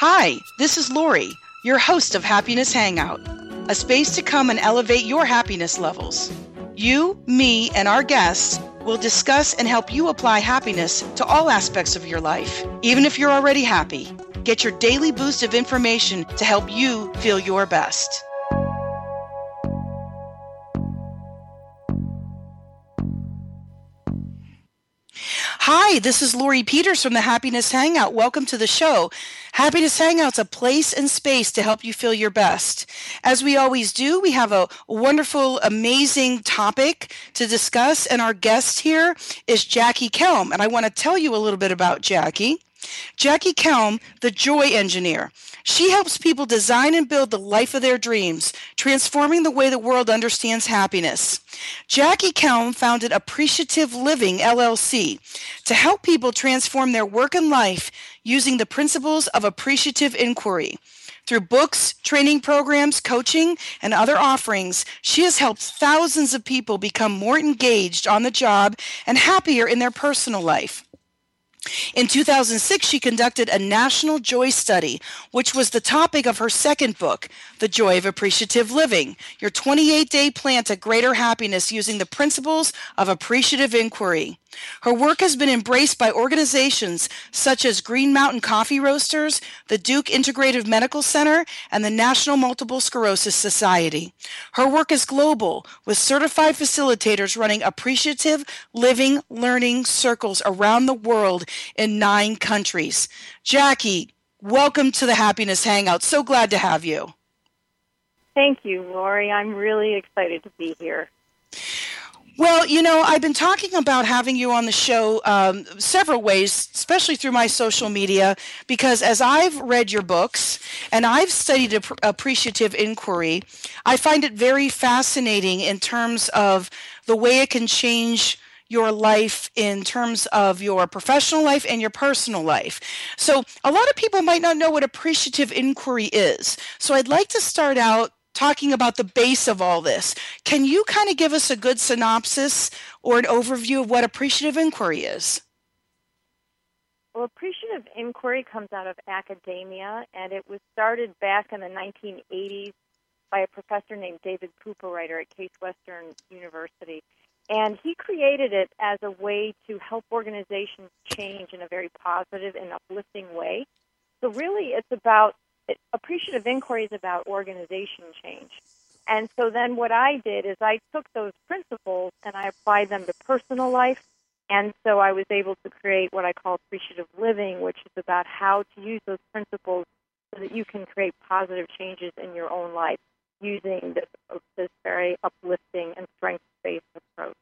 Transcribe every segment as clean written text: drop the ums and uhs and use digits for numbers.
Hi, this is Lori, your host of Happiness Hangout, a space to come and elevate your happiness levels. You, me, and our guests will discuss and help you apply happiness to all aspects of your life, even if you're already happy. Get your daily boost of information to help you feel your best. Hi, this is Lori Peters from the Happiness Hangout. Welcome to the show. Happiness Hangout's a place and space to help you feel your best. As we always do, we have a wonderful, amazing topic to discuss, and our guest here is Jackie Kelm, and I want to tell you a little bit about Jackie. Jackie Kelm, the Joy Engineer. She helps people design and build the life of their dreams, transforming the way the world understands happiness. Jackie Kelm founded Appreciative Living, LLC, to help people transform their work and life using the principles of appreciative inquiry. Through books, training programs, coaching, and other offerings, she has helped thousands of people become more engaged on the job and happier in their personal life. In 2006, she conducted a national joy study, which was the topic of her second book, The Joy of Appreciative Living, your 28-day plan to greater happiness using the principles of appreciative inquiry. Her work has been embraced by organizations such as Green Mountain Coffee Roasters, the Duke Integrative Medical Center, and the National Multiple Sclerosis Society. Her work is global, with certified facilitators running appreciative living learning circles around the world in 9 countries. Jackie, welcome to the Happiness Hangout. So glad to have you. Thank you, Lori. I'm really excited to be here. Well, you know, I've been talking about having you on the show several ways, especially through my social media, because as I've read your books and I've studied appreciative inquiry, I find it very fascinating in terms of the way it can change your life in terms of your professional life and your personal life. So a lot of people might not know what appreciative inquiry is. So I'd like to start out talking about the base of all this. Can you kind of give us a good synopsis or an overview of what appreciative inquiry is? Well, appreciative inquiry comes out of academia, and it was started back in the 1980s by a professor named David Cooperrider at Case Western University. And he created it as a way to help organizations change in a very positive and uplifting way. So really, appreciative inquiry is about organization change. And so then what I did is I took those principles and I applied them to personal life. And so I was able to create what I call appreciative living, which is about how to use those principles so that you can create positive changes in your own life using this very uplifting and strength-based approach.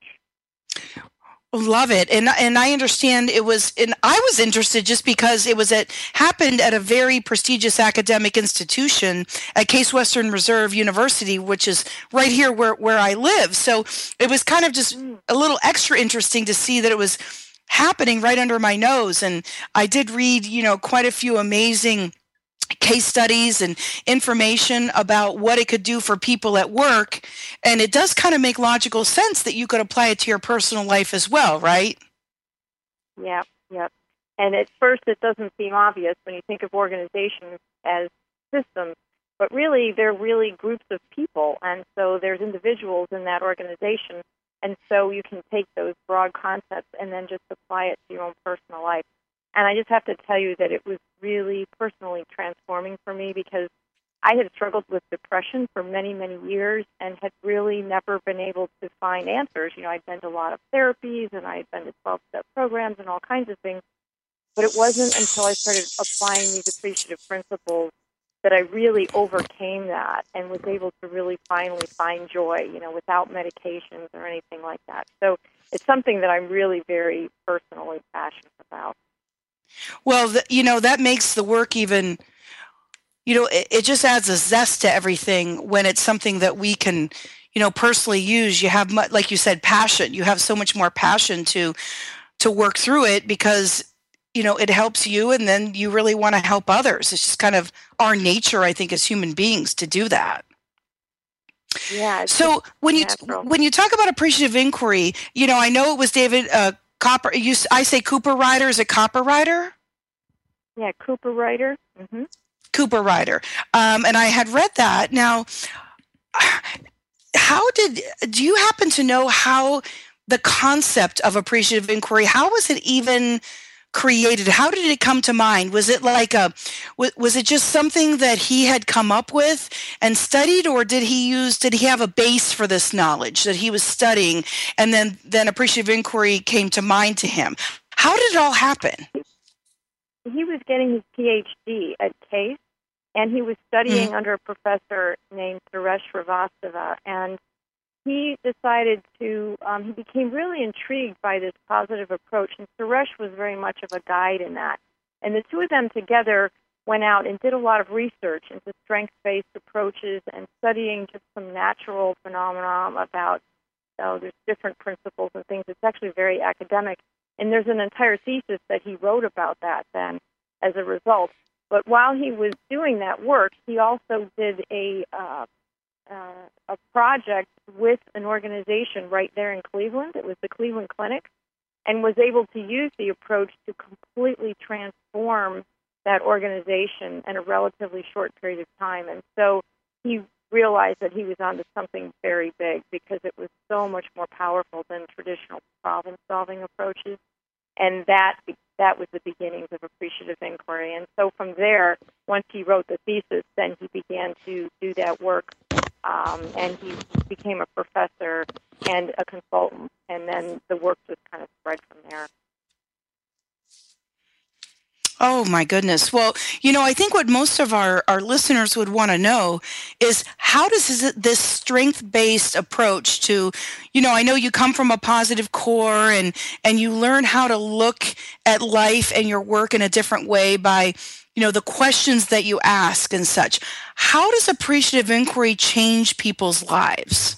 Love it. And I understand I was interested just because happened at a very prestigious academic institution at Case Western Reserve University, which is right here where I live. So it was kind of just a little extra interesting to see that it was happening right under my nose. And I did read, quite a few amazing case studies and information about what it could do for people at work. And it does kind of make logical sense that you could apply it to your personal life as well, right? Yep. And at first it doesn't seem obvious when you think of organizations as systems, but really they're really groups of people. And so there's individuals in that organization. And so you can take those broad concepts and then just apply it to your own personal life. And I just have to tell you that it was really personally transforming for me because I had struggled with depression for many, many years and had really never been able to find answers. I'd been to a lot of therapies and I'd been to 12-step programs and all kinds of things. But it wasn't until I started applying these appreciative principles that I really overcame that and was able to really finally find joy, without medications or anything like that. So it's something that I'm really very personally passionate about. Well, that makes the work even, it just adds a zest to everything when it's something that we can, personally use. You have, like you said, passion. You have so much more passion to work through it because, it helps you and then you really want to help others. It's just kind of our nature, I think, as human beings to do that. Yeah. So when you talk about appreciative inquiry, I know it was David I say Cooperrider. Is it Cooperrider? Yeah, Cooperrider. Mm-hmm. Cooper Ryder. And I had read that. Now, do you happen to know how the concept of appreciative inquiry, how was it even created? How did it come to mind? Was it was it just something that he had come up with and studied, or did he have a base for this knowledge that he was studying, and then appreciative inquiry came to mind to him? How did it all happen? He was getting his PhD at Case, and he was studying under a professor named Suresh Srivastava, and he decided he became really intrigued by this positive approach, and Suresh was very much of a guide in that. And the two of them together went out and did a lot of research into strength-based approaches and studying just some natural phenomena about, there's different principles and things. It's actually very academic. And there's an entire thesis that he wrote about that then as a result. But while he was doing that work, he also did a project with an organization right there in Cleveland. It was the Cleveland Clinic, and was able to use the approach to completely transform that organization in a relatively short period of time. And so he realized that he was onto something very big, because it was so much more powerful than traditional problem-solving approaches. And that was the beginnings of appreciative inquiry. And so from there, once he wrote the thesis, then he began to do that work, and he became a professor and a consultant, and then the work just kind of spread from there. Oh, my goodness. Well, I think what most of our listeners would want to know is, how does this strength-based approach to, I know you come from a positive core, and you learn how to look at life and your work in a different way by, the questions that you ask and such. How does appreciative inquiry change people's lives?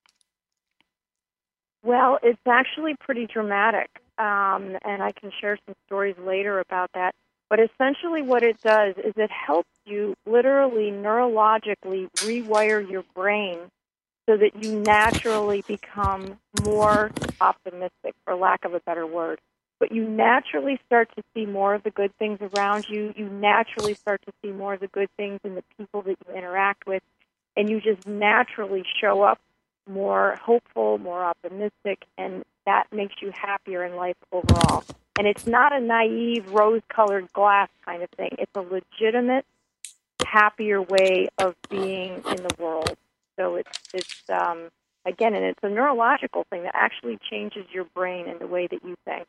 Well, it's actually pretty dramatic, and I can share some stories later about that. But essentially what it does is it helps you literally neurologically rewire your brain so that you naturally become more optimistic, for lack of a better word. But you naturally start to see more of the good things around you. You naturally start to see more of the good things in the people that you interact with. And you just naturally show up more hopeful, more optimistic, and that makes you happier in life overall. And it's not a naive, rose-colored glass kind of thing. It's a legitimate, happier way of being in the world. So it's again, and it's a neurological thing that actually changes your brain and the way that you think.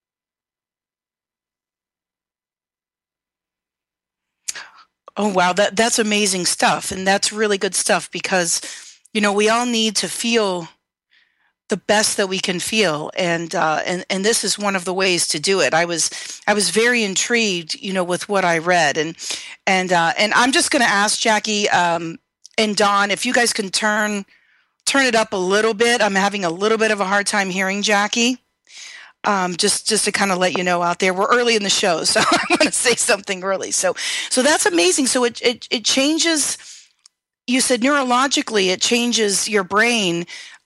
Oh, wow, that's amazing stuff, and that's really good stuff, because, we all need to feel the best that we can feel, and this is one of the ways to do it. I was very intrigued, with what I read, and I'm just going to ask Jackie and Dawn if you guys can turn it up a little bit. I'm having a little bit of a hard time hearing Jackie. Just to kind of let you know out there, we're early in the show, so I'm going to say something early. So that's amazing. So it changes. You said neurologically, it changes your brain.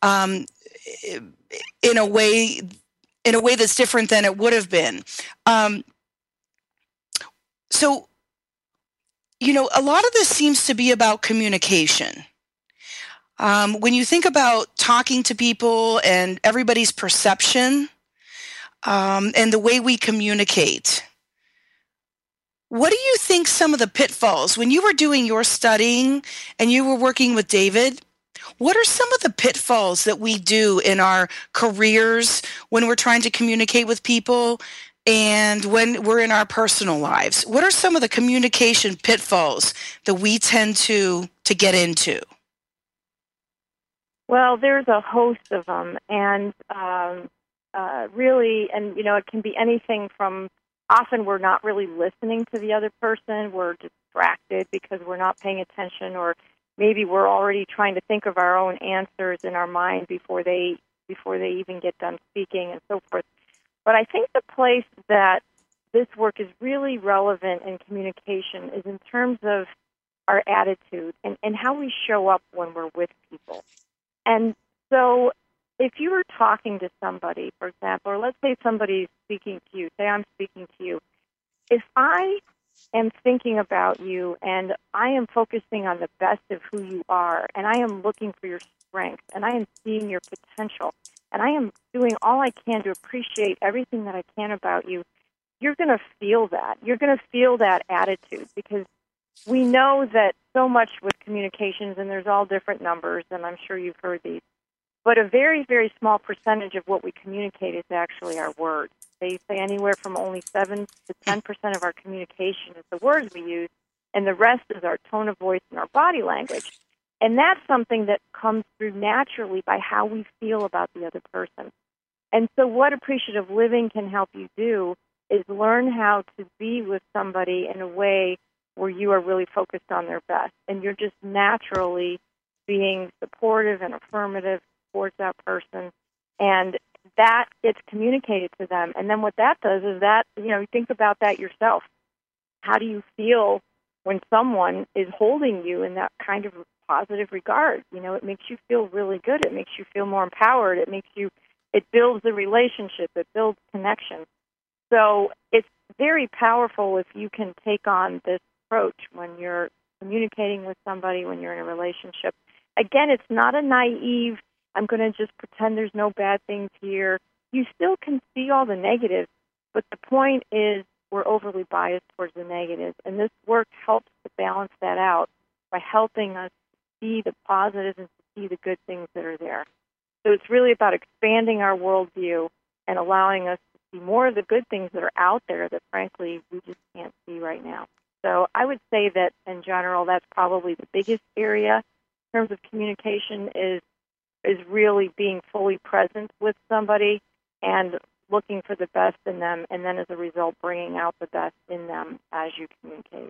In a way that's different than it would have been. So, a lot of this seems to be about communication. When you think about talking to people and everybody's perception, and the way we communicate, what do you think some of the pitfalls, when you were doing your studying and you were working with David, what are some of the pitfalls that we do in our careers when we're trying to communicate with people and when we're in our personal lives? What are some of the communication pitfalls that we tend to get into? Well, there's a host of them, and really, and it can be anything from, often we're not really listening to the other person, we're distracted because we're not paying attention, or maybe we're already trying to think of our own answers in our mind before they even get done speaking, and so forth. But I think the place that this work is really relevant in communication is in terms of our attitude and how we show up when we're with people. And so if you were talking to somebody, for example, or let's say somebody's speaking to you, say I'm speaking to you, if I am thinking about you, and I am focusing on the best of who you are, and I am looking for your strength, and I am seeing your potential, and I am doing all I can to appreciate everything that I can about you, you're going to feel that. You're going to feel that attitude, because we know that so much with communications, and there's all different numbers, and I'm sure you've heard these, but a very, very small percentage of what we communicate is actually our words. They say anywhere from only 7 to 10% of our communication is the words we use, and the rest is our tone of voice and our body language. And that's something that comes through naturally by how we feel about the other person. And so what appreciative living can help you do is learn how to be with somebody in a way where you are really focused on their best, and you're just naturally being supportive and affirmative towards that person, and that gets communicated to them. And then what that does is that, you think about that yourself. How do you feel when someone is holding you in that kind of positive regard? It makes you feel really good. It makes you feel more empowered. It builds the relationship. It builds connection. So it's very powerful if you can take on this approach when you're communicating with somebody, when you're in a relationship. Again, it's not a naive, I'm going to just pretend there's no bad things here. You still can see all the negatives, but the point is we're overly biased towards the negatives, and this work helps to balance that out by helping us see the positives and to see the good things that are there. So it's really about expanding our worldview and allowing us to see more of the good things that are out there that, frankly, we just can't see right now. So I would say that, in general, that's probably the biggest area in terms of communication is really being fully present with somebody and looking for the best in them, and then as a result, bringing out the best in them as you communicate.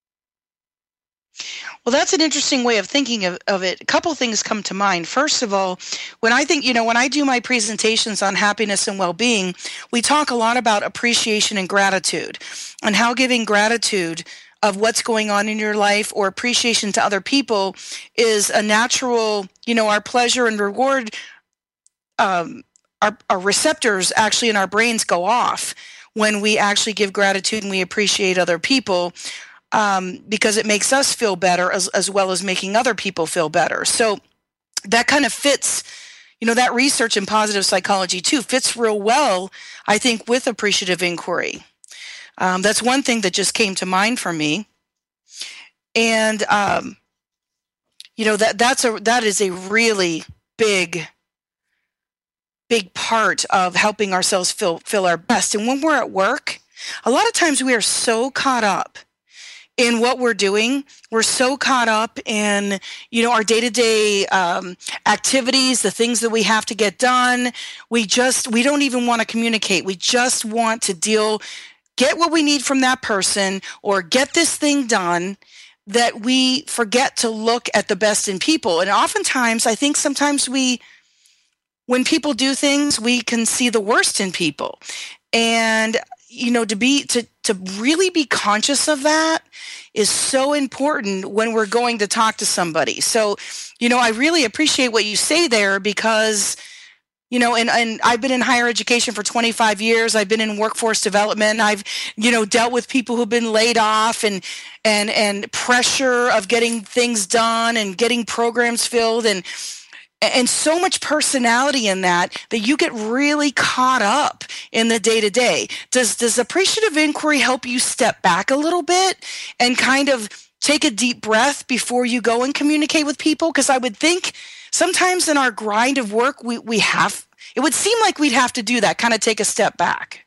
Well, that's an interesting way of thinking of it. A couple things come to mind. First of all, when I do my presentations on happiness and well-being, we talk a lot about appreciation and gratitude, and how giving gratitude of what's going on in your life or appreciation to other people is a natural, our pleasure and reward, our receptors actually in our brains go off when we actually give gratitude and we appreciate other people, because it makes us feel better as well as making other people feel better. So that kind of fits, that research in positive psychology too fits real well, I think, with appreciative inquiry. That's one thing that just came to mind for me. And, that is a really big part of helping ourselves feel our best. And when we're at work, a lot of times we are so caught up in what we're doing. We're so caught up in, our day-to-day activities, the things that we have to get done. We don't even want to communicate. We just want to get what we need from that person or get this thing done, that we forget to look at the best in people. And oftentimes, I think sometimes when people do things, we can see the worst in people. And, to really be conscious of that is so important when we're going to talk to somebody. So, I really appreciate what you say there, because, and I've been in higher education for 25 years. I've been in workforce development. And I've, dealt with people who've been laid off and pressure of getting things done and getting programs filled, and so much personality in that you get really caught up in the day-to-day. Does appreciative inquiry help you step back a little bit and kind of take a deep breath before you go and communicate with people? Because I would think sometimes in our grind of work, it would seem like we'd have to do that, kind of take a step back.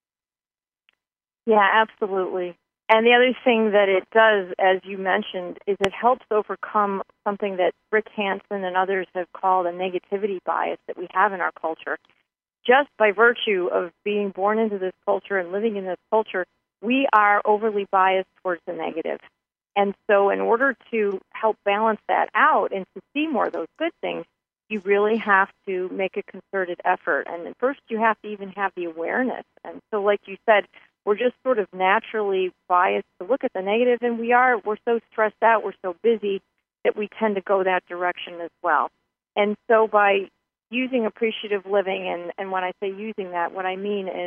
Yeah, absolutely. And the other thing that it does, as you mentioned, is it helps overcome something that Rick Hanson and others have called a negativity bias that we have in our culture. Just by virtue of being born into this culture and living in this culture, we are overly biased towards the negative. And so in order to help balance that out and to see more of those good things, you really have to make a concerted effort. And first, you have to even have the awareness. And so, like you said, we're just sort of naturally biased to look at the negative, and we're so stressed out, we're so busy that we tend to go that direction as well. And so by using appreciative living, and when I say using that, what I mean is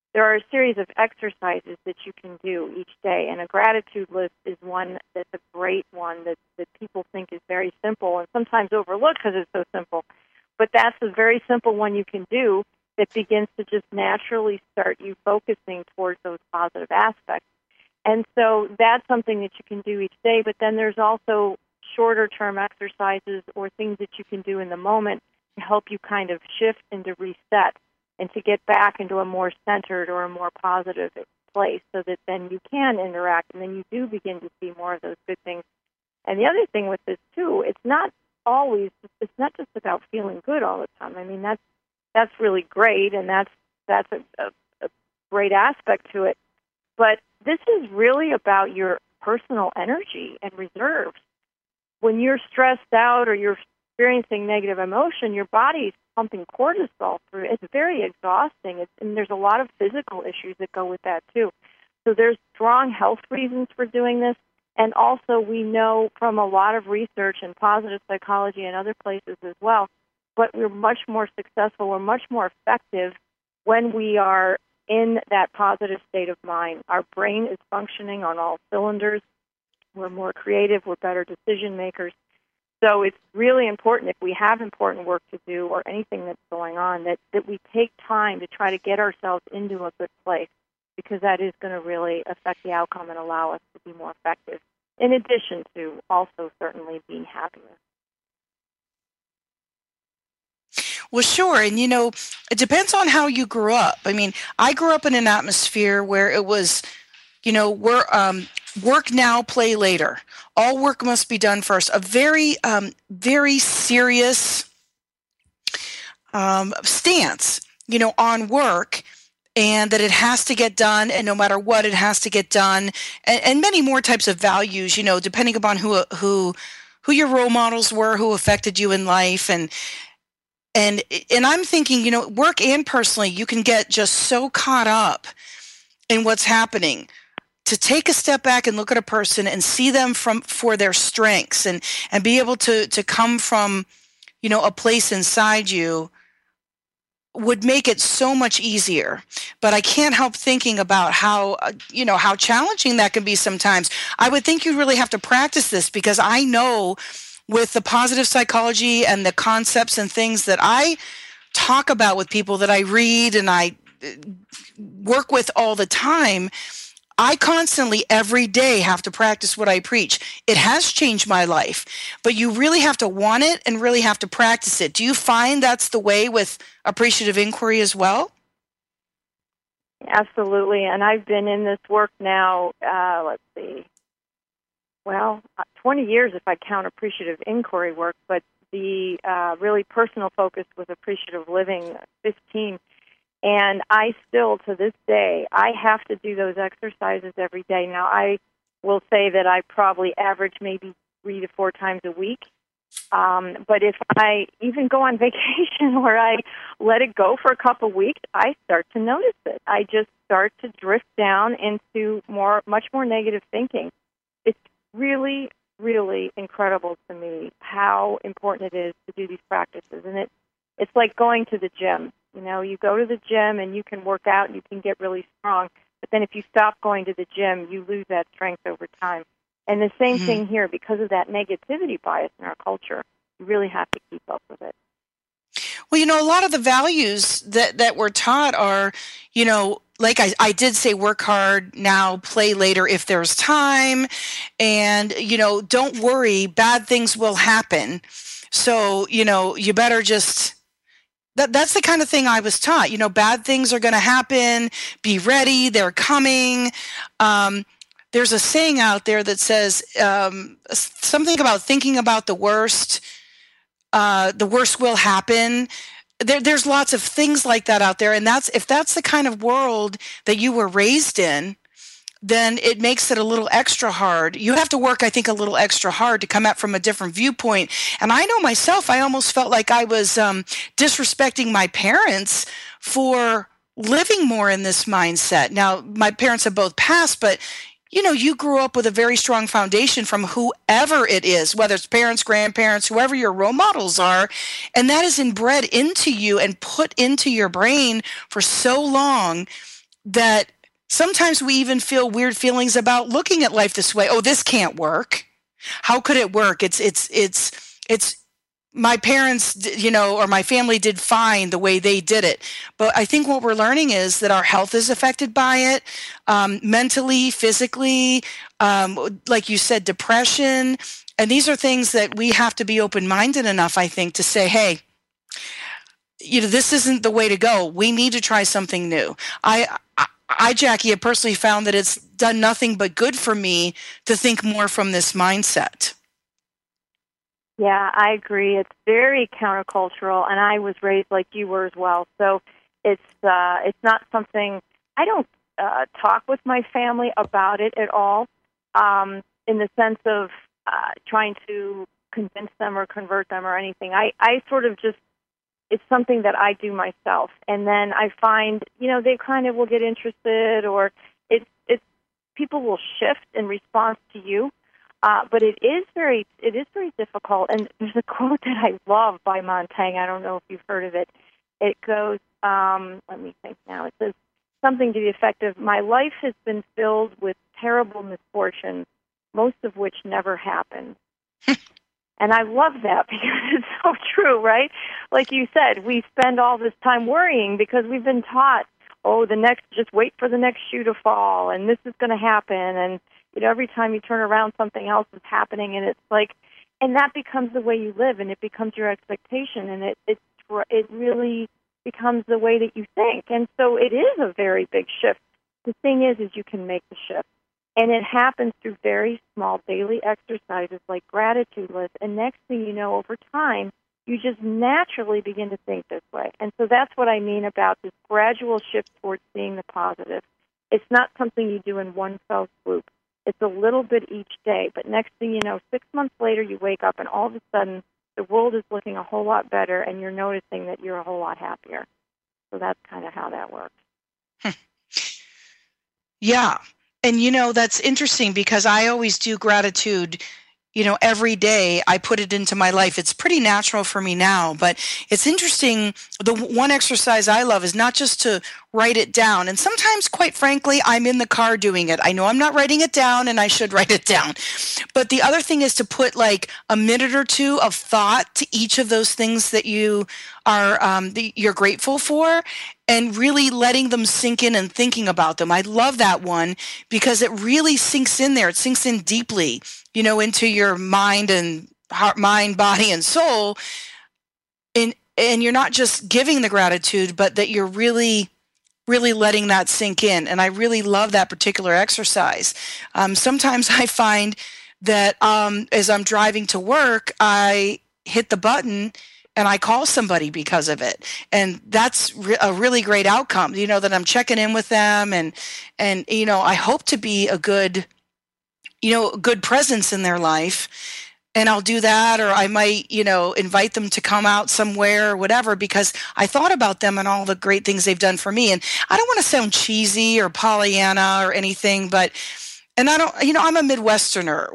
there are a series of exercises that you can do each day, and a gratitude list is one that's a great one that people think is very simple and sometimes overlooked because it's so simple. But that's a very simple one you can do that begins to just naturally start you focusing towards those positive aspects. And so that's something that you can do each day, but then there's also shorter-term exercises or things that you can do in the moment to help you kind of shift and to reset and to get back into a more centered or a more positive place so that then you can interact and then you do begin to see more of those good things. And the other thing with this, too, it's not just about feeling good all the time. I mean, that's really great, and that's a great aspect to it. But this is really about your personal energy and reserves. When you're stressed out or you're experiencing negative emotion, your body's pumping cortisol through. It's very exhausting, and there's a lot of physical issues that go with that, too. So there's strong health reasons for doing this. And also we know from a lot of research in positive psychology and other places as well, but we're much more successful, we're much more effective when we are in that positive state of mind. Our brain is functioning on all cylinders. We're more creative, we're better decision makers. So it's really important if we have important work to do or anything that's going on that we take time to try to get ourselves into a good place, because that is going to really affect the outcome and allow us to be more effective, in addition to also certainly being happier. Well, sure. And, it depends on how you grew up. I mean, I grew up in an atmosphere where it was, work now, play later. All work must be done first. A very, very serious stance, on work, and that it has to get done, and no matter what, it has to get done, and many more types of values, depending upon who your role models were, who affected you in life, and I'm thinking, work and personally, you can get just so caught up in what's happening. To take a step back and look at a person and see them for their strengths and be able to come from, a place inside you would make it so much easier. But I can't help thinking about how challenging that can be sometimes. I would think you really have to practice this, because I know with the positive psychology and the concepts and things that I talk about with people that I read and I work with all the time, I constantly, every day, have to practice what I preach. It has changed my life, but you really have to want it and really have to practice it. Do you find that's the way with appreciative inquiry as well? Absolutely, and I've been in this work now, 20 years if I count appreciative inquiry work, but the really personal focus was appreciative living, 15. And I still, to this day, I have to do those exercises every day. Now, I will say that I probably average maybe 3 to 4 times a week. But if I even go on vacation or I let it go for a couple of weeks, I start to notice it. I just start to drift down into much more negative thinking. It's really, really incredible to me how important it is to do these practices. And it's like going to the gym. You go to the gym and you can work out and you can get really strong, but then if you stop going to the gym, you lose that strength over time. And the same thing here, because of that negativity bias in our culture, you really have to keep up with it. Well, a lot of the values that we're taught are, like I did say, work hard now, play later if there's time, and, don't worry, bad things will happen. So, you better just... That's the kind of thing I was taught. Bad things are going to happen. Be ready. They're coming. There's a saying out there that says something about thinking about the worst. The worst will happen. There's lots of things like that out there. And if that's the kind of world that you were raised in, then it makes it a little extra hard. You have to work, I think, a little extra hard to come at from a different viewpoint. And I know myself, I almost felt like I was disrespecting my parents for living more in this mindset. Now, my parents have both passed, but you grew up with a very strong foundation from whoever it is, whether it's parents, grandparents, whoever your role models are, and that is inbred into you and put into your brain for so long that sometimes we even feel weird feelings about looking at life this way. Oh, this can't work. How could it work? It's my parents, or my family did fine the way they did it. But I think what we're learning is that our health is affected by it, mentally, physically, like you said, depression. And these are things that we have to be open-minded enough, I think, to say, hey, this isn't the way to go. We need to try something new. I, Jackie, have personally found that it's done nothing but good for me to think more from this mindset. Yeah, I agree. It's very countercultural, and I was raised like you were as well. So it's not something I don't talk with my family about it at all, in the sense of trying to convince them or convert them or anything. I sort of just, it's something that I do myself, and then I find they kind of will get interested, or it's people will shift in response to you. But it is very difficult. And there's a quote that I love by Montaigne. I don't know if you've heard of it. It goes, let me think now. It says something to the effect of, "My life has been filled with terrible misfortunes, most of which never happened." And I love that because it's so true, right? Like you said, we spend all this time worrying because we've been taught, just wait for the next shoe to fall, and this is going to happen, and every time you turn around, something else is happening, and it's like, and that becomes the way you live, and it becomes your expectation, and it really becomes the way that you think, and so it is a very big shift. The thing is you can make the shift, and it happens through very small daily exercises like gratitude lists, and next thing you know, over time, you just naturally begin to think this way, and so that's what I mean about this gradual shift towards seeing the positive. It's not something you do in one fell swoop. It's a little bit each day, but next thing you know, 6 months later, you wake up and all of a sudden the world is looking a whole lot better, and you're noticing that you're a whole lot happier. So that's kind of how that works. Yeah. And, that's interesting because I always do gratitude. Every day I put it into my life. It's pretty natural for me now, but it's interesting. The one exercise I love is not just to write it down. And sometimes, quite frankly, I'm in the car doing it. I know I'm not writing it down and I should write it down. But the other thing is to put like a minute or two of thought to each of those things that you are, you're grateful for, and really letting them sink in and thinking about them. I love that one because it really sinks in there. It sinks in deeply, into your mind and heart, mind, body, and soul. And you're not just giving the gratitude, but that you're really letting that sink in. And I really love that particular exercise. Sometimes I find that as I'm driving to work, I hit the button and I call somebody because of it. And that's a really great outcome, that I'm checking in with them. And I hope to be a good presence in their life. And I'll do that, or I might, invite them to come out somewhere or whatever, because I thought about them and all the great things they've done for me. And I don't want to sound cheesy or Pollyanna or anything, and I don't, I'm a Midwesterner.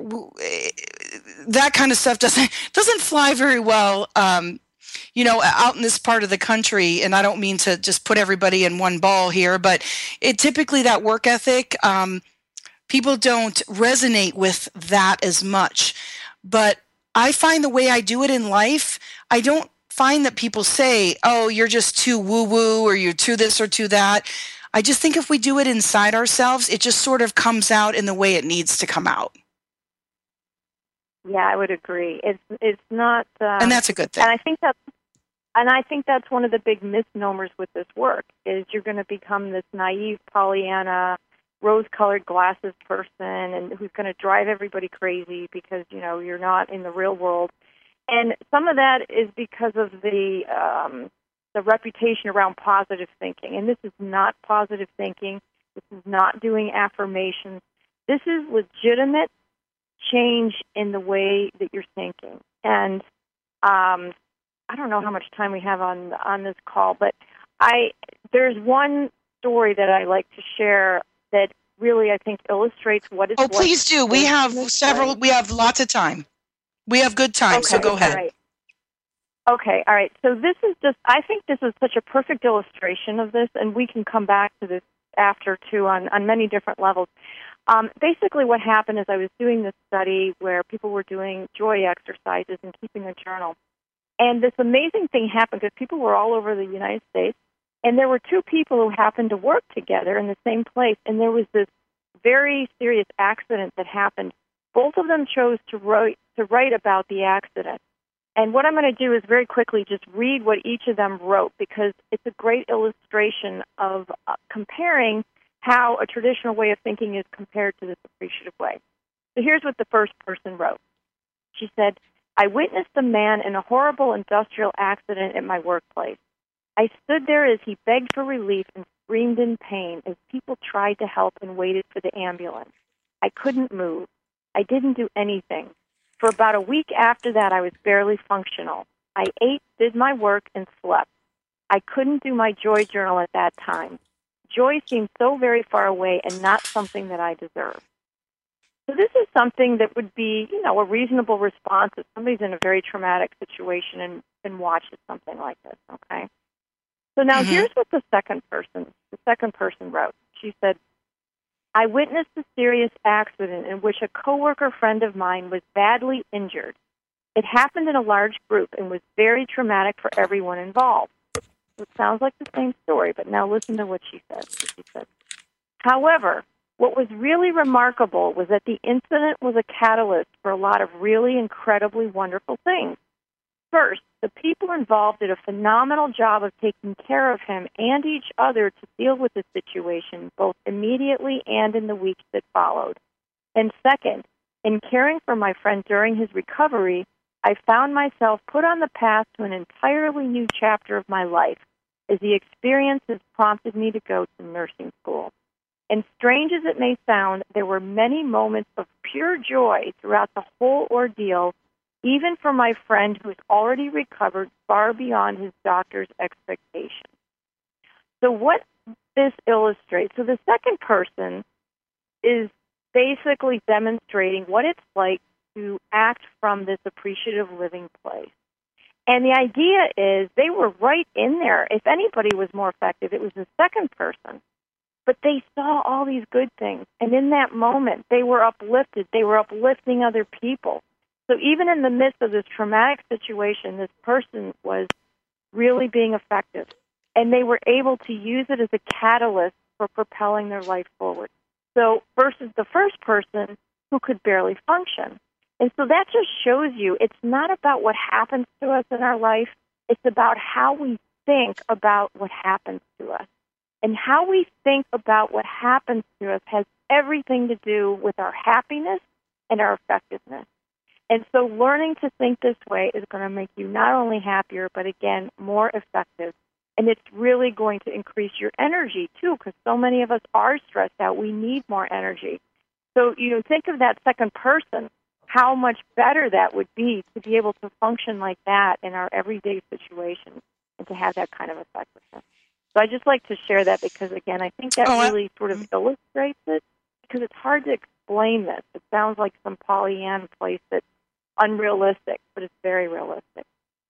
That kind of stuff doesn't fly very well, out in this part of the country. And I don't mean to just put everybody in one ball here, but typically that work ethic, people don't resonate with that as much. But I find the way I do it in life, I don't find that people say, oh, you're just too woo-woo, or you're too this or too that. I just think if we do it inside ourselves, it just sort of comes out in the way it needs to come out. Yeah, I would agree. It's not, and that's a good thing. And I think that's one of the big misnomers with this work is you're going to become this naive Pollyanna, rose-colored glasses person, and who's going to drive everybody crazy because you're not in the real world. And some of that is because of the reputation around positive thinking. And this is not positive thinking. This is not doing affirmations. This is legitimate change in the way that you're thinking. And I don't know how much time we have on this call, but there's one story that I like to share that really, I think, illustrates what it's like. Oh, please do. We have several. We have lots of time. We have good time, so go ahead. Right. Okay, all right. So this is I think this is such a perfect illustration of this, and we can come back to this after, too, on many different levels. Basically, what happened is I was doing this study where people were doing joy exercises and keeping a journal. And this amazing thing happened because people were all over the United States, and there were two people who happened to work together in the same place, and there was this very serious accident that happened. Both of them chose to write about the accident. And what I'm going to do is very quickly just read what each of them wrote, because it's a great illustration of comparing how a traditional way of thinking is compared to this appreciative way. So here's what the first person wrote. She said, "I witnessed a man in a horrible industrial accident at my workplace. I stood there as he begged for relief and screamed in pain as people tried to help and waited for the ambulance. I couldn't move. I didn't do anything. For about a week after that, I was barely functional. I ate, did my work, and slept. I couldn't do my joy journal at that time. Joy seemed so very far away and not something that I deserved." So this is something that would be, a reasonable response if somebody's in a very traumatic situation and watches something like this, okay? So now here's what the second person wrote. She said, "I witnessed a serious accident in which a coworker friend of mine was badly injured. It happened in a large group and was very traumatic for everyone involved." It sounds like the same story, but now listen to what she said. She said, "However, what was really remarkable was that the incident was a catalyst for a lot of really incredibly wonderful things. First, the people involved did a phenomenal job of taking care of him and each other to deal with the situation, both immediately and in the weeks that followed. And second, in caring for my friend during his recovery, I found myself put on the path to an entirely new chapter of my life, as the experience has prompted me to go to nursing school. And strange as it may sound, there were many moments of pure joy throughout the whole ordeal, even for my friend who has already recovered far beyond his doctor's expectations." So what this illustrates, so the second person is basically demonstrating what it's like to act from this appreciative living place. And the idea is they were right in there. If anybody was more effective, it was the second person. But they saw all these good things. And in that moment, they were uplifted. They were uplifting other people. So even in the midst of this traumatic situation, this person was really being effective. And they were able to use it as a catalyst for propelling their life forward. So versus the first person who could barely function. And so that just shows you it's not about what happens to us in our life. It's about how we think about what happens to us. And how we think about what happens to us has everything to do with our happiness and our effectiveness. And so learning to think this way is going to make you not only happier, but again, more effective. And it's really going to increase your energy, too, because so many of us are stressed out. We need more energy. So, think of that second person, how much better that would be to be able to function like that in our everyday situations and to have that kind of effectiveness. So I just like to share that because, again, I think that really sort of illustrates it, because it's hard to explain this. It sounds like some Pollyanna place that's unrealistic, but it's very realistic.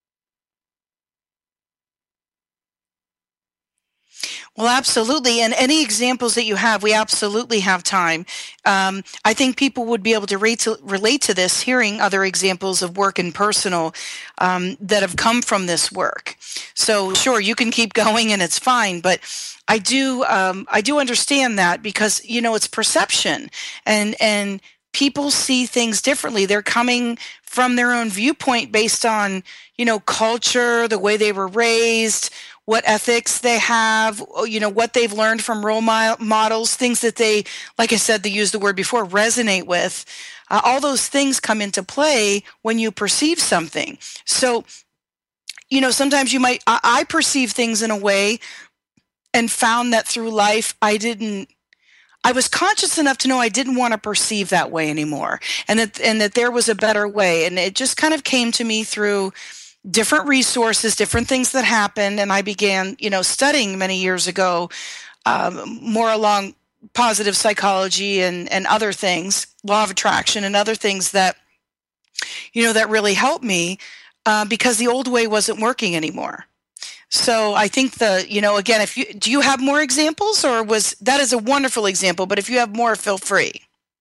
Well, absolutely. And any examples that you have, we absolutely have time. I think people would be able to relate to this, hearing other examples of work and personal that have come from this work. So sure, you can keep going and it's fine. But I do understand that because, it's perception and people see things differently. They're coming from their own viewpoint based on, culture, the way they were raised, what ethics they have, what they've learned from role models, things that they, like I said, they used the word before, resonate with. All those things come into play when you perceive something. So, sometimes I perceive things in a way and found that through life, I was conscious enough to know I didn't want to perceive that way anymore, and that there was a better way. And it just kind of came to me through different resources, different things that happened. And I began, studying many years ago, more along positive psychology and other things, law of attraction and other things that, that really helped me because the old way wasn't working anymore. So I think again, if do you have more examples, or that is a wonderful example, but if you have more, feel free.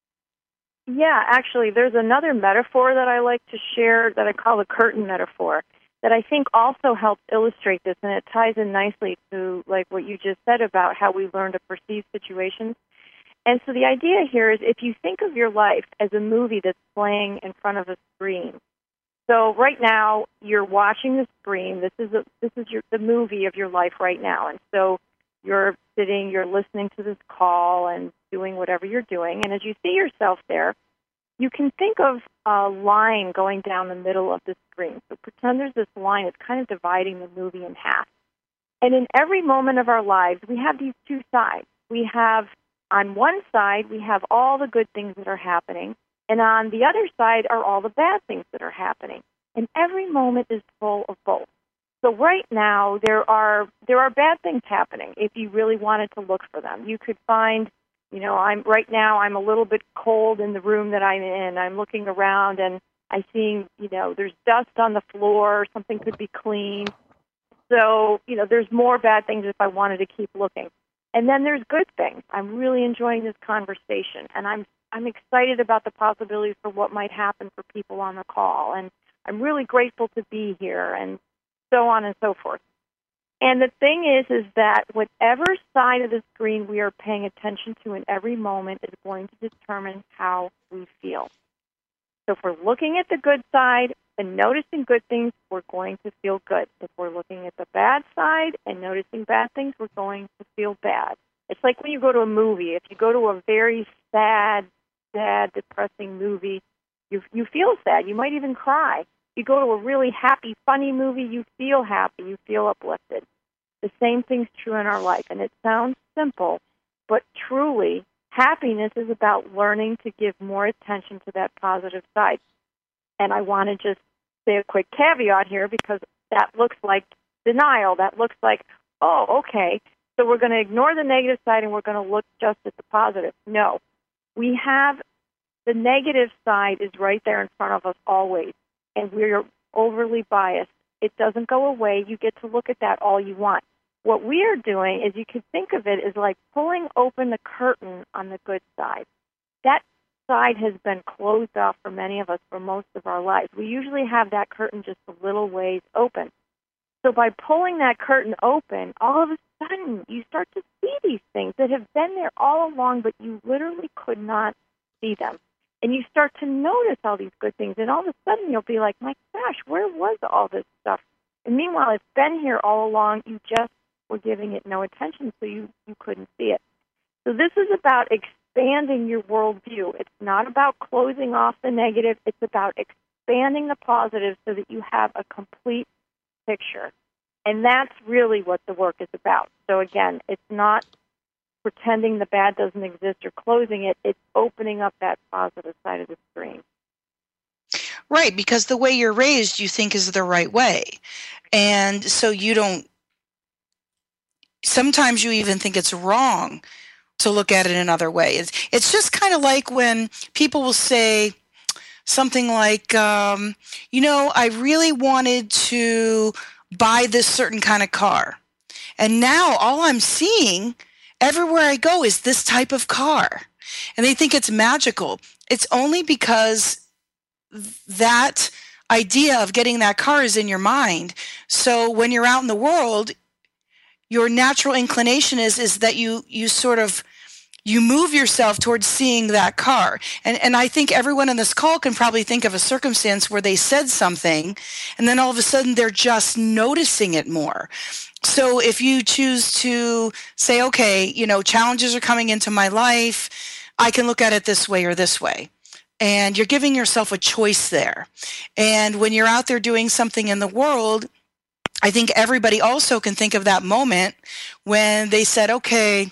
Yeah, actually, there's another metaphor that I like to share that I call the curtain metaphor that I think also helps illustrate this, and it ties in nicely to like what you just said about how we learn to perceive situations. And so the idea here is if you think of your life as a movie that's playing in front of a screen. So right now you're watching the screen. This is the movie of your life right now, and so you're sitting, you're listening to this call and doing whatever you're doing. And as you see yourself there, you can think of a line going down the middle of the screen. So pretend there's this line that's kind of dividing the movie in half. And in every moment of our lives, we have these two sides. We have, on one side, we have all the good things that are happening, and on the other side are all the bad things that are happening. And every moment is full of both. So right now, there are bad things happening if you really wanted to look for them. You could find, I'm a little bit cold in the room that I'm in. I'm looking around and I'm seeing, there's dust on the floor. Something could be clean. So, there's more bad things if I wanted to keep looking. And then there's good things. I'm really enjoying this conversation, and I'm excited about the possibilities for what might happen for people on the call. And I'm really grateful to be here, and so on and so forth. And the thing is that whatever side of the screen we are paying attention to in every moment is going to determine how we feel. So if we're looking at the good side and noticing good things, we're going to feel good. If we're looking at the bad side and noticing bad things, we're going to feel bad. It's like when you go to a movie. If you go to a very sad, depressing movie, you feel sad. You might even cry. If you go to a really happy, funny movie, you feel happy. You feel uplifted. The same thing's true in our life. And it sounds simple, but truly, happiness is about learning to give more attention to that positive side. And I want to just say a quick caveat here, because that looks like denial. That looks like, oh, okay, so we're going to ignore the negative side and we're going to look just at the positive. No, we have the negative side is right there in front of us always, and we're overly biased. It doesn't go away. You get to look at that all you want. What we are doing is, you could think of it as like pulling open the curtain on the good side. That side has been closed off for many of us for most of our lives. We usually have that curtain just a little ways open. So by pulling that curtain open, all of a sudden you start to see these things that have been there all along, but you literally could not see them. And you start to notice all these good things, and all of a sudden you'll be like, my gosh, where was all this stuff? And meanwhile, it's been here all along. You just were giving it no attention, so you couldn't see it. So this is about expanding your worldview. It's not about closing off the negative. It's about expanding the positive so that you have a complete picture. And that's really what the work is about. So again, it's not pretending the bad doesn't exist or closing it. It's opening up that positive side of the screen. Right, because the way you're raised, you think is the right way. And so you don't, sometimes you even think it's wrong to look at it another way. It's just kind of like when people will say something like, I really wanted to buy this certain kind of car. And now all I'm seeing everywhere I go is this type of car. And they think it's magical. It's only because that idea of getting that car is in your mind. So when you're out in the world, your natural inclination is that you move yourself towards seeing that car. And I think everyone in this call can probably think of a circumstance where they said something, and then all of a sudden they're just noticing it more. So if you choose to say, okay, challenges are coming into my life, I can look at it this way or this way. And you're giving yourself a choice there. And when you're out there doing something in the world, I think everybody also can think of that moment when they said, okay,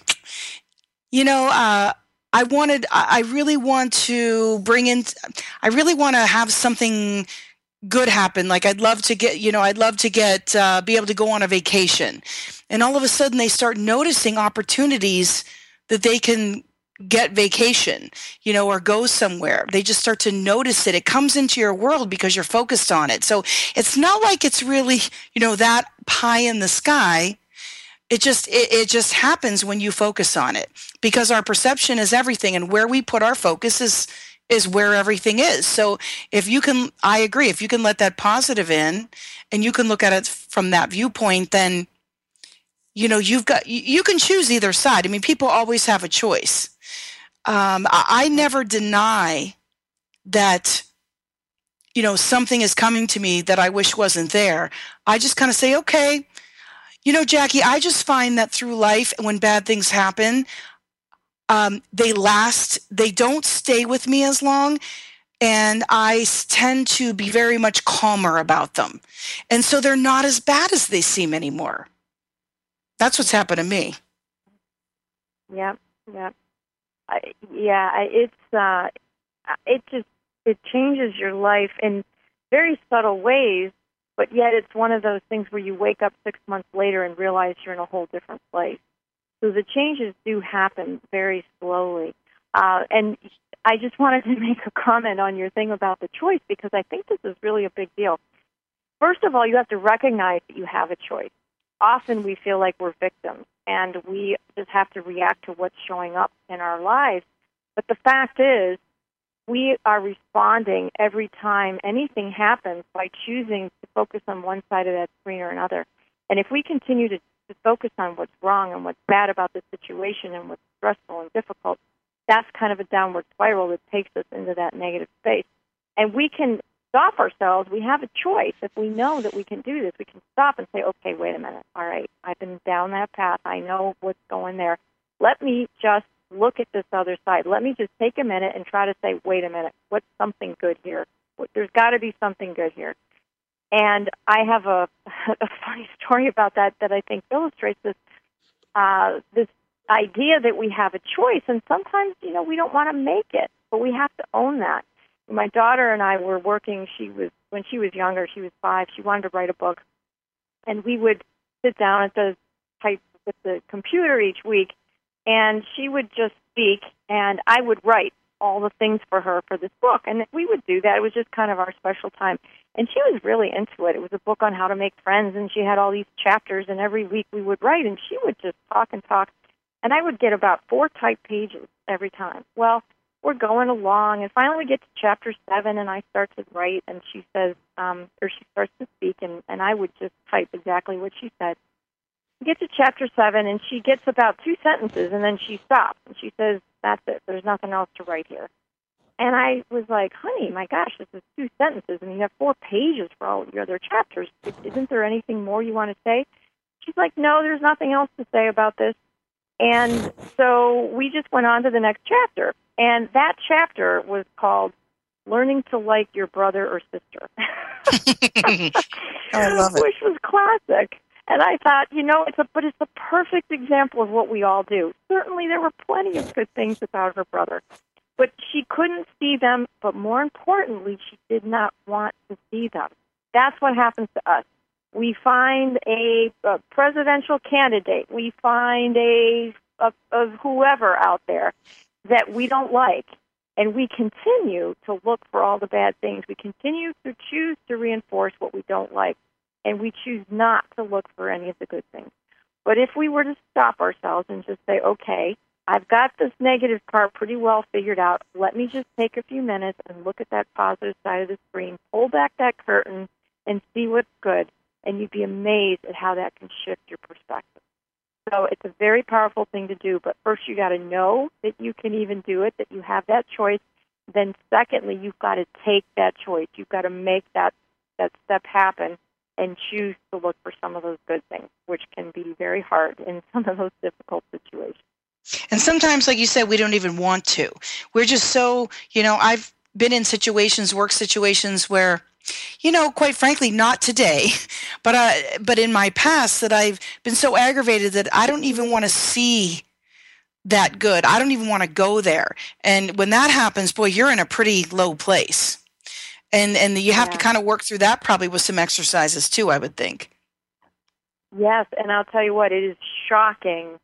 I really want to have something good happen. Like I'd love to be able to go on a vacation. And all of a sudden they start noticing opportunities that they can get vacation, or go somewhere. They just start to notice it. It comes into your world because you're focused on it. So it's not like it's really, that pie in the sky. It just happens when you focus on it, because our perception is everything, and where we put our focus is where everything is. So I agree, if you can let that positive in and you can look at it from that viewpoint, then you can choose either side. I mean, people always have a choice. I never deny that something is coming to me that I wish wasn't there. I just kind of say, okay, Jackie, I just find that through life, when bad things happen, they don't stay with me as long, and I tend to be very much calmer about them. And so they're not as bad as they seem anymore. That's what's happened to me. Yep. It changes your life in very subtle ways, but yet it's one of those things where you wake up 6 months later and realize you're in a whole different place. So the changes do happen very slowly. And I just wanted to make a comment on your thing about the choice, because I think this is really a big deal. First of all, you have to recognize that you have a choice. Often we feel like we're victims, and we just have to react to what's showing up in our lives. But the fact is, we are responding every time anything happens by choosing to focus on one side of that screen or another. And if we continue to focus on what's wrong and what's bad about the situation and what's stressful and difficult, that's kind of a downward spiral that takes us into that negative space. And we can stop ourselves. We have a choice. If we know that we can do this, we can stop and say, okay, wait a minute. All right, I've been down that path. I know what's going there. Let me just look at this other side. Let me just take a minute and try to say, wait a minute, what's something good here? There's got to be something good here. And I have a funny story about that I think illustrates this idea that we have a choice, and sometimes, we don't want to make it, but we have to own that. My daughter and I were working. When she was younger, she was 5. She wanted to write a book, and we would sit down at the computer each week, and she would just speak, and I would write all the things for her for this book. And we would do that. It was just kind of our special time. And she was really into it. It was a book on how to make friends, and she had all these chapters, and every week we would write, and she would just talk and talk. And I would get about 4 typed pages every time. Well, we're going along, and finally we get to chapter 7, and I start to write, and she says, or she starts to speak, and I would just type exactly what she said. We get to chapter 7, and she gets about 2 sentences, and then she stops, and she says, that's it. There's nothing else to write here. And I was like, honey, my gosh, this is 2 sentences, and you have 4 pages for all your other chapters. Isn't there anything more you want to say? She's like, no, there's nothing else to say about this. And so we just went on to the next chapter. And that chapter was called Learning to Like Your Brother or Sister. I love it. Which was classic. And I thought, it's a perfect example of what we all do. Certainly there were plenty of good things about her brother, but she couldn't see them, but more importantly, she did not want to see them. That's what happens to us. We find a presidential candidate. We find a whoever out there that we don't like, and we continue to look for all the bad things. We continue to choose to reinforce what we don't like, and we choose not to look for any of the good things. But if we were to stop ourselves and just say, okay, I've got this negative part pretty well figured out. Let me just take a few minutes and look at that positive side of the screen, pull back that curtain, and see what's good. And you'd be amazed at how that can shift your perspective. So it's a very powerful thing to do, but first you got to know that you can even do it, that you have that choice. Then secondly, you've got to take that choice. You've got to make that step happen and choose to look for some of those good things, which can be very hard in some of those difficult situations. And sometimes, like you said, we don't even want to. We're just so, I've been in work situations where, quite frankly, not today, but in my past, that I've been so aggravated that I don't even want to see that good. I don't even want to go there. And when that happens, boy, you're in a pretty low place. And you have to kind of work through that probably with some exercises too, I would think. Yes, and I'll tell you what, it is shocking.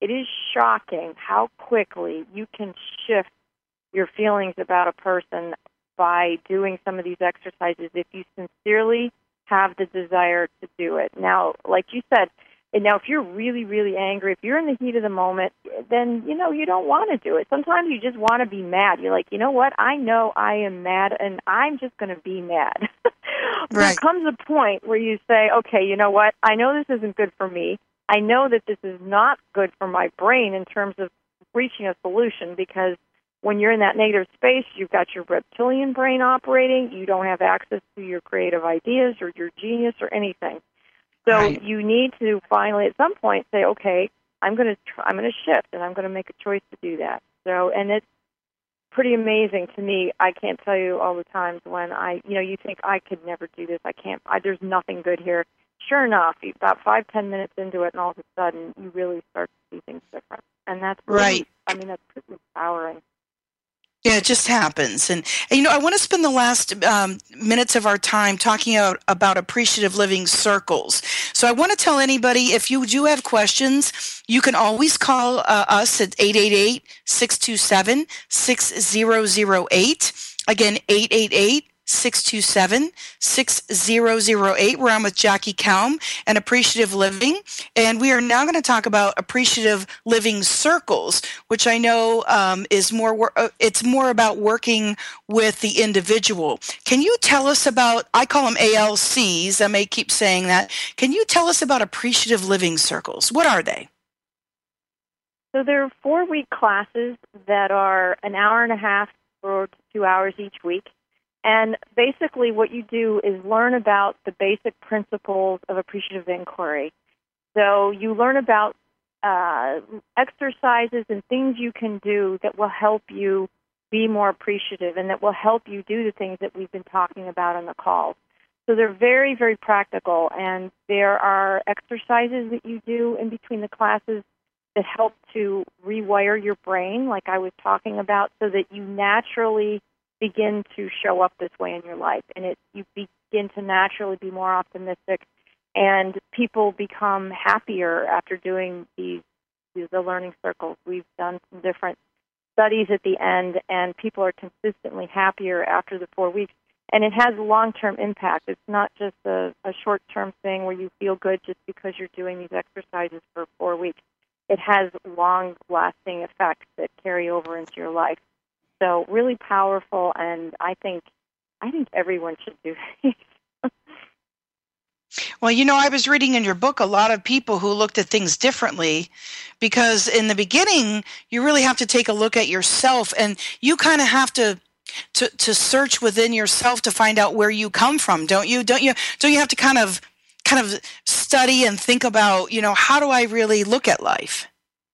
it is shocking how quickly you can shift your feelings about a person by doing some of these exercises if you sincerely have the desire to do it. Now, like you said, and now if you're really, really angry, if you're in the heat of the moment, then, you don't want to do it. Sometimes you just want to be mad. You're like, you know what? I know I am mad, and I'm just going to be mad. There comes a point where you say, okay, you know what? I know this isn't good for me. I know that this is not good for my brain in terms of reaching a solution, because when you're in that negative space, you've got your reptilian brain operating. You don't have access to your creative ideas or your genius or anything. So you need to finally, at some point, say, okay, I'm going to shift, and I'm going to make a choice to do that. So, and it's pretty amazing to me. I can't tell you all the times when you think I could never do this. There's nothing good here. Sure enough, about 5-10 minutes into it, and all of a sudden, you really start to see things different. And that's really, that's pretty empowering. Yeah, it just happens. And I want to spend the last minutes of our time talking about appreciative living circles. So I want to tell anybody, if you do have questions, you can always call us at 888-627-6008. Again, 888-627-6008, where I'm with Jackie Kalm and Appreciative Living. And we are now going to talk about appreciative living circles, which I know is it's more about working with the individual. Can you tell us about, I call them ALCs, I may keep saying that. Can you tell us about appreciative living circles? What are they? So they're 4-week classes that are an hour and a half or 2 hours each week. And basically what you do is learn about the basic principles of appreciative inquiry. So you learn about exercises and things you can do that will help you be more appreciative and that will help you do the things that we've been talking about on the calls. So they're very, very practical, and there are exercises that you do in between the classes that help to rewire your brain, like I was talking about, so that you naturally begin to show up this way in your life, and you begin to naturally be more optimistic, and people become happier after doing the learning circles. We've done some different studies at the end, and people are consistently happier after the 4 weeks, and it has a long-term impact. It's not just a short-term thing where you feel good just because you're doing these exercises for 4 weeks. It has long-lasting effects that carry over into your life. So really powerful, and I think everyone should do these. Well, I was reading in your book a lot of people who looked at things differently, because in the beginning, you really have to take a look at yourself, and you kind of have to search within yourself to find out where you come from, don't you? Don't you have to kind of study and think about, how do I really look at life?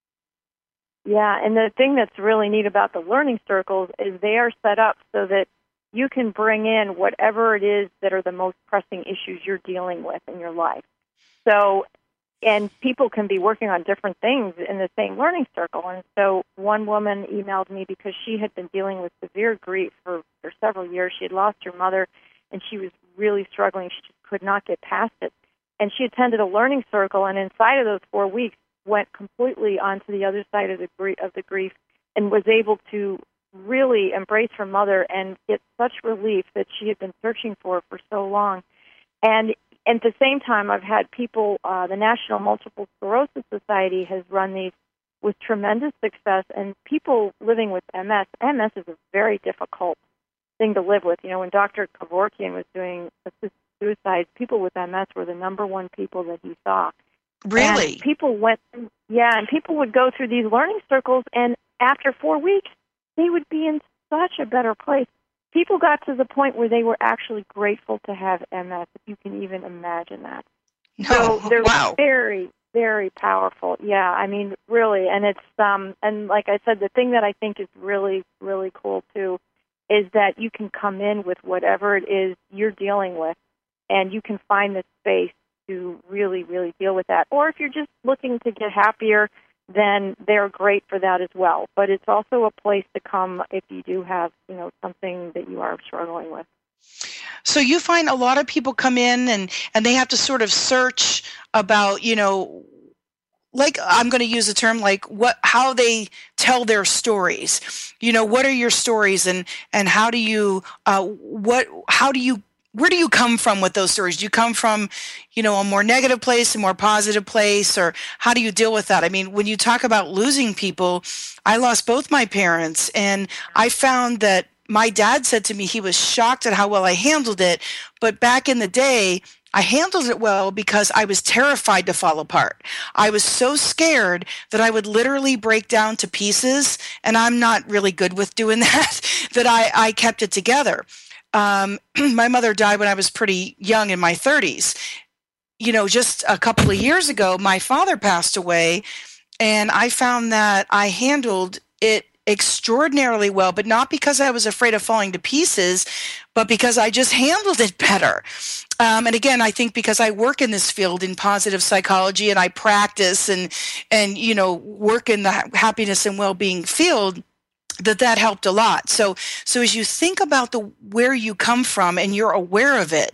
Yeah, and the thing that's really neat about the learning circles is they are set up so that you can bring in whatever it is that are the most pressing issues you're dealing with in your life. So, and people can be working on different things in the same learning circle. And so one woman emailed me because she had been dealing with severe grief for several years. She had lost her mother, and she was really struggling. She just could not get past it. And she attended a learning circle, and inside of those 4 weeks, went completely onto the other side of the grief and was able to really embrace her mother and get such relief that she had been searching for so long. And at the same time, I've had people, the National Multiple Sclerosis Society has run these with tremendous success, and people living with MS is a very difficult thing to live with. When Dr. Kevorkian was doing assisted suicides, people with MS were the number one people that he saw. Really? And people would go through these learning circles, and after 4 weeks, they would be in such a better place. People got to the point where they were actually grateful to have MS, if you can even imagine that. No. So they're Wow. very, very powerful. Yeah, I mean, really. And it's and like I said, the thing that I think is really, really cool, too, is that you can come in with whatever it is you're dealing with, and you can find the space to really, really deal with that. Or if you're just looking to get happier, then they're great for that as well. But it's also a place to come if you do have, something that you are struggling with. So you find a lot of people come in and they have to sort of search about, like I'm going to use a term like how they tell their stories. What are your stories, and how do you where do you come from with those stories? Do you come from, a more negative place, a more positive place, or how do you deal with that? I mean, when you talk about losing people, I lost both my parents, and I found that my dad said to me he was shocked at how well I handled it, but back in the day, I handled it well because I was terrified to fall apart. I was so scared that I would literally break down to pieces, and I'm not really good with doing that, that I kept it together. My mother died when I was pretty young, in my 30s. Just a couple of years ago, my father passed away, and I found that I handled it extraordinarily well, but not because I was afraid of falling to pieces, but because I just handled it better. And again, I think because I work in this field in positive psychology, and I practice and work in the happiness and well-being field, that helped a lot. So as you think about where you come from and you're aware of it,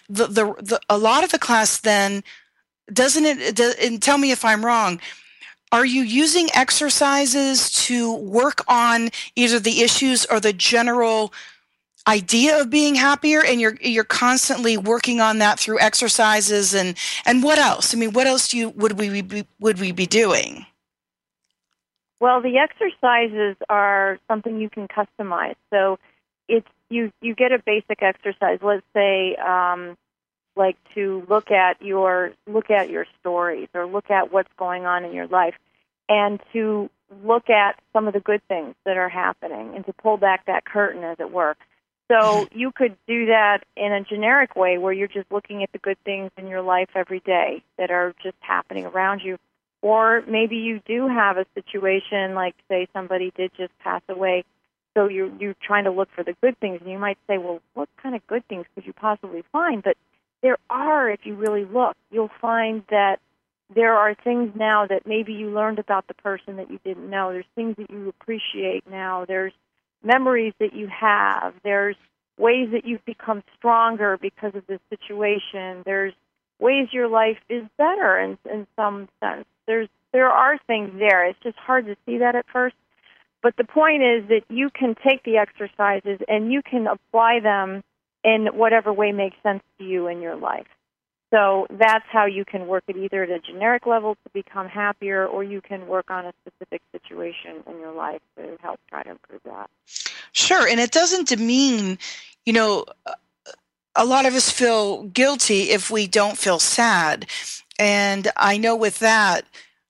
a lot of the class then doesn't it, and tell me if I'm wrong, are you using exercises to work on either the issues or the general idea of being happier, and you're constantly working on that through exercises, and what else? I mean, what else would we be doing? Well, the exercises are something you can customize. So it's you get a basic exercise. Let's say like to look at your stories, or look at what's going on in your life, and to look at some of the good things that are happening, and to pull back that curtain, as it were. So you could do that in a generic way, where you're just looking at the good things in your life every day that are just happening around you. Or maybe you do have a situation, like, say, somebody did just pass away, so you're trying to look for the good things, and you might say, well, what kind of good things could you possibly find? But there are, if you really look, you'll find that there are things now that maybe you learned about the person that you didn't know. There's things that you appreciate now. There's memories that you have. There's ways that you've become stronger because of this situation. There's ways your life is better in some sense. There are things there. It's just hard to see that at first. But the point is that you can take the exercises and you can apply them in whatever way makes sense to you in your life. So that's how you can work it, either at a generic level to become happier, or you can work on a specific situation in your life to help try to improve that. Sure, and it doesn't demean, a lot of us feel guilty if we don't feel sad. And I know with that,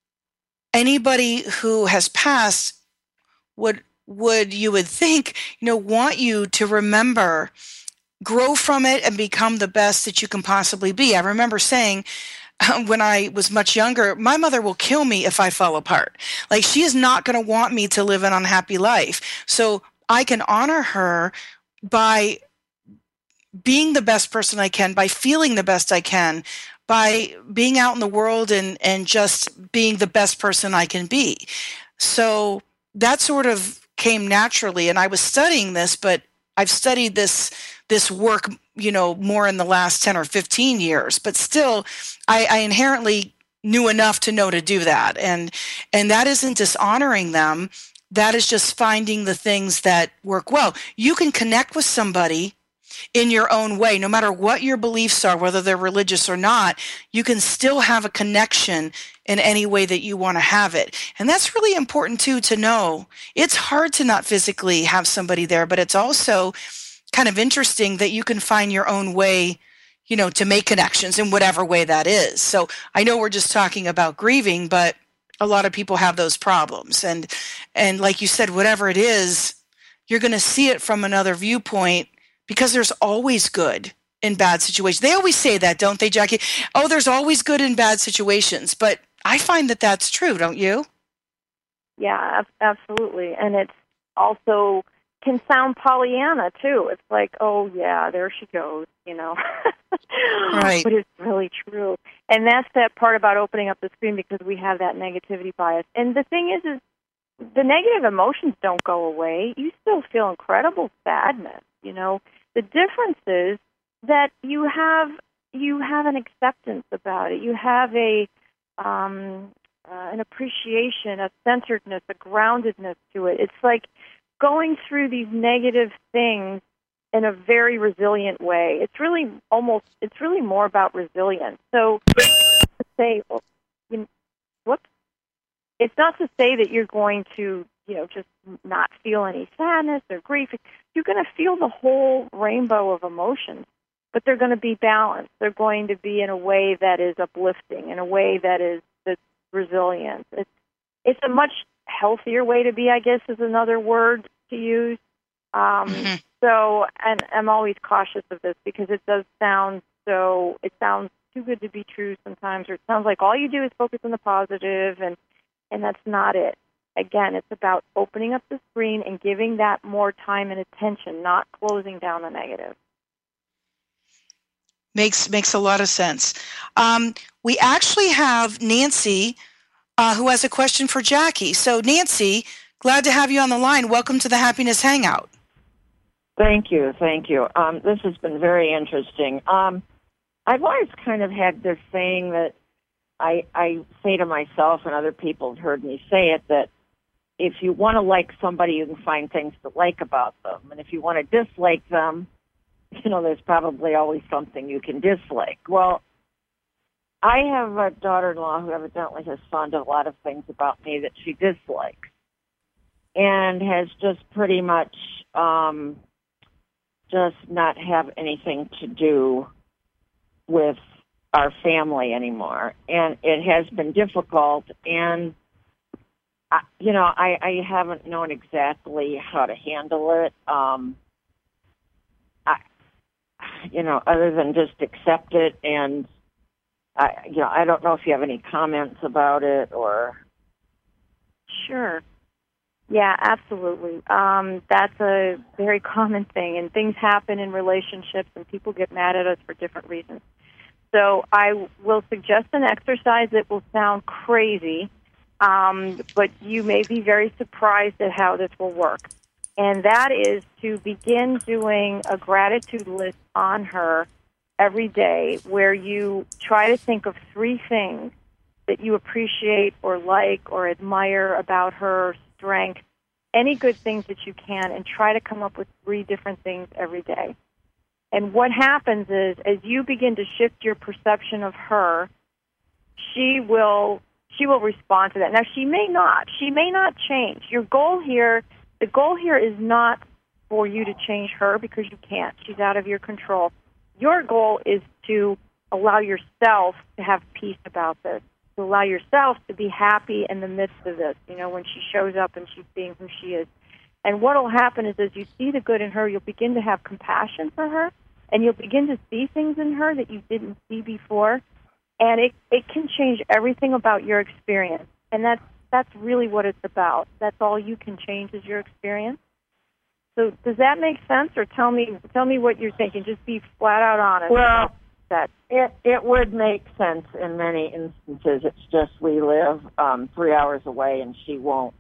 anybody who has passed would you would think, want you to remember, grow from it, and become the best that you can possibly be. I remember saying, when I was much younger, my mother will kill me if I fall apart. Like, she is not going to want me to live an unhappy life. So I can honor her by being the best person I can, by feeling the best I can, by being out in the world and just being the best person I can be. So that sort of came naturally. And I was studying this, but I've studied this work, more in the last 10 or 15 years. But still, I inherently knew enough to know to do that. And that isn't dishonoring them. That is just finding the things that work well. You can connect with somebody in your own way, no matter what your beliefs are, whether they're religious or not. You can still have a connection in any way that you want to have it. And that's really important too, to know. It's hard to not physically have somebody there, but it's also kind of interesting that you can find your own way, to make connections in whatever way that is. So I know we're just talking about grieving, but a lot of people have those problems. And like you said, whatever it is, you're going to see it from another viewpoint, because there's always good in bad situations. They always say that, don't they, Jackie? Oh, there's always good in bad situations. But I find that that's true, don't you? Yeah, absolutely. And it's also can sound Pollyanna, too. It's like, oh, yeah, there she goes, Right. But it's really true. And that's that part about opening up the screen, because we have that negativity bias. And the thing is the negative emotions don't go away. You still feel incredible sadness, The difference is that you have an acceptance about it. You have an appreciation, a centeredness, a groundedness to it. It's like going through these negative things in a very resilient way. It's really more about resilience. So to say, well, whoops, it's not to say that you're going to, just not feel any sadness or grief. You're going to feel the whole rainbow of emotions, but they're going to be balanced. They're going to be in a way that is uplifting, in a way that's resilient. It's a much healthier way to be, I guess, is another word to use. So, and I'm always cautious of this because it sounds too good to be true sometimes, or it sounds like all you do is focus on the positive, and that's not it. Again, it's about opening up the screen and giving that more time and attention, not closing down the negative. Makes a lot of sense. We actually have Nancy who has a question for Jackie. So Nancy, glad to have you on the line. Welcome to the Happiness Hangout. Thank you. This has been very interesting. I've always kind of had this saying that I say to myself, and other people have heard me say it, that if you want to like somebody, you can find things to like about them. And if you want to dislike them, there's probably always something you can dislike. Well, I have a daughter-in-law who evidently has found a lot of things about me that she dislikes and has just pretty much just not have anything to do with our family anymore. And it has been difficult, and I haven't known exactly how to handle it. Other than just accept it, and I don't know if you have any comments about it or. Sure. Yeah, absolutely. That's a very common thing, and things happen in relationships, and people get mad at us for different reasons. So I will suggest an exercise that will sound crazy, but you may be very surprised at how this will work. And that is to begin doing a gratitude list on her every day where you try to think of 3 things that you appreciate or like or admire about her, strength, any good things that you can, and try to come up with 3 different things every day. And what happens is, as you begin to shift your perception of her, she will respond to that. Now, she may not change. The goal here is not for you to change her, because you can't. She's out of your control. Your goal is to allow yourself to have peace about this, to allow yourself to be happy in the midst of this, when she shows up and she's being who she is. And what will happen is, as you see the good in her, you'll begin to have compassion for her, and you'll begin to see things in her that you didn't see before, and it can change everything about your experience. And that's really what it's about. That's all you can change is your experience. So does that make sense, or tell me what you're thinking? Just be flat out honest. Well, it would make sense in many instances. It's just we live 3 hours away, and she will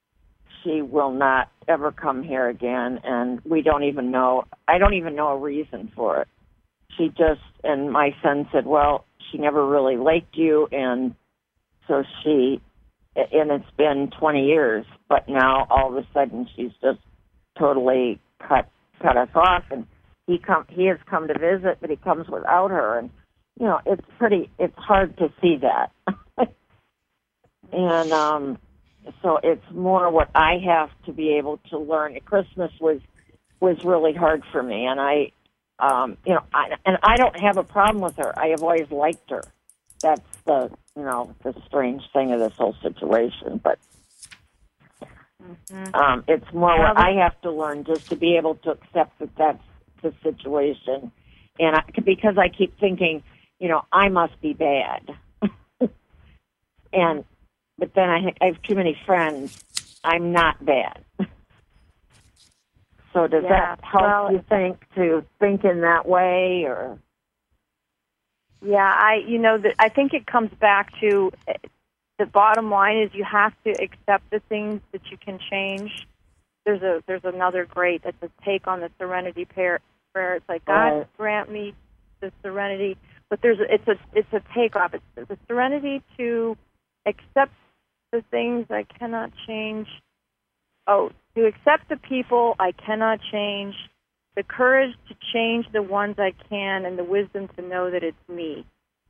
not ever come here again, and I don't even know a reason for it. She just, and my son said, well, she never really liked you, and so and it's been 20 years, but now all of a sudden she's just totally cut us off, and he has come to visit, but he comes without her, and it's hard to see that. And so it's more what I have to be able to learn. Christmas was really hard for me, and I don't have a problem with her. I have always liked her. That's the strange thing of this whole situation, but it's more what I have to learn, just to be able to accept that that's the situation. And because I keep thinking, I must be bad. But then I have too many friends. I'm not bad. So does that help you to think in that way, or? Yeah, I think it comes back to the bottom line is you have to accept the things that you can change. There's another great, it's a take on the serenity prayer. It's like, God grant me the serenity, but it's a takeoff. It's the serenity to accept the things I cannot change. Oh, to accept the people I cannot change, the courage to change the ones I can, and the wisdom to know that it's me.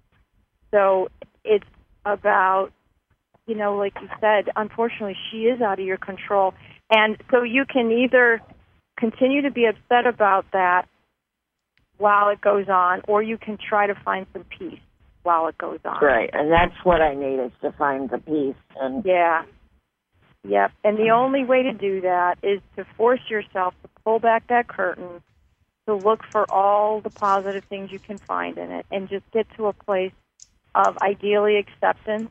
So it's about, like you said, unfortunately, she is out of your control. And so you can either continue to be upset about that while it goes on, or you can try to find some peace while it goes on. Right, and that's what I need, is to find the peace. And yeah. Yep. And the only way to do that is to force yourself to pull back that curtain, to look for all the positive things you can find in it, and just get to a place of ideally acceptance.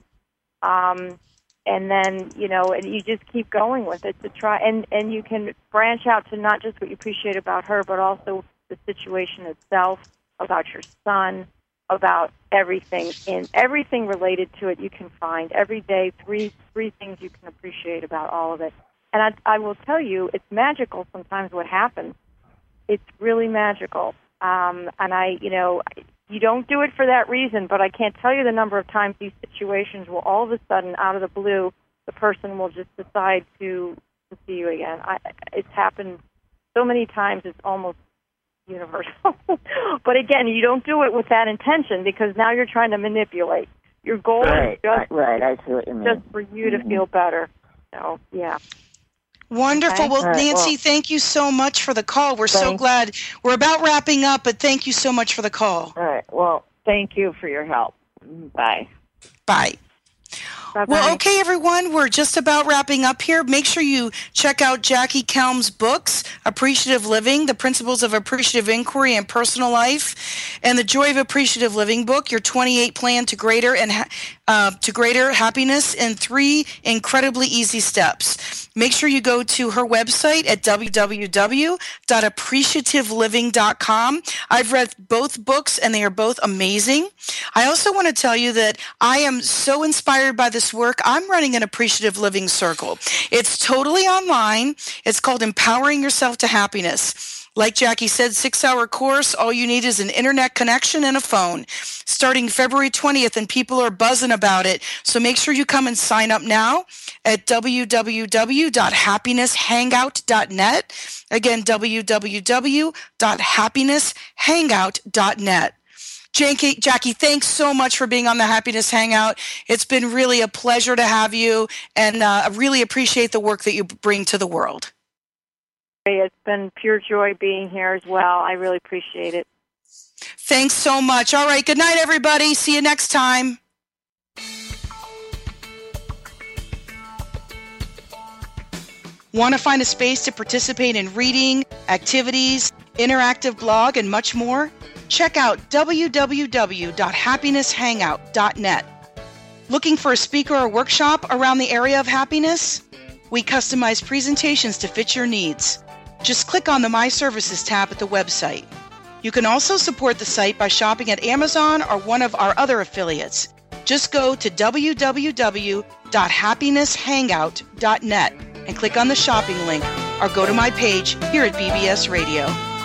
And then, and you just keep going with it to try, and you can branch out to not just what you appreciate about her, but also the situation itself, about your son, about everything, and everything related to it you can find every day, three things you can appreciate about all of it. And I will tell you, it's magical sometimes what happens. It's really magical. And you don't do it for that reason, but I can't tell you the number of times these situations will all of a sudden, out of the blue, the person will just decide to see you again. It's happened so many times, it's almost universal. But again, you don't do it with that intention, because now you're trying to manipulate. Your goal is just, I see what you mean. Just for you to feel better. So, yeah. Wonderful. Okay. Well, Nancy, thank you so much for the call. We're so glad. We're about wrapping up, but thank you so much for the call. All right. Well, thank you for your help. Bye. Bye. Bye-bye. Well, okay, everyone, we're just about wrapping up here. Make sure you check out Jackie Kelm's books, Appreciative Living, The Principles of Appreciative Inquiry and Personal Life, and The Joy of Appreciative Living book, your 28 Plan to Greater Happiness in 3 incredibly easy steps. Make sure you go to her website at www.appreciativeliving.com. I've read both books, and they are both amazing. I also want to tell you that I am so inspired by this work. I'm running an Appreciative Living Circle. It's totally online. It's called Empowering Yourself to Happiness. Like Jackie said, 6-hour course. All you need is an internet connection and a phone. Starting February 20th, and people are buzzing about it. So make sure you come and sign up now at www.happinesshangout.net. Again, www.happinesshangout.net. Jackie, thanks so much for being on the Happiness Hangout. It's been really a pleasure to have you, and I really appreciate the work that you bring to the world. It's been pure joy being here as well. I really appreciate it. Thanks so much. All right, good night, everybody. See you next time. Want to find a space to participate in reading, activities, interactive blog, and much more? Check out www.happinesshangout.net. Looking for a speaker or workshop around the area of happiness? We customize presentations to fit your needs. Just click on the My Services tab at the website. You can also support the site by shopping at Amazon or one of our other affiliates. Just go to www.happinesshangout.net and click on the shopping link, or go to my page here at BBS Radio.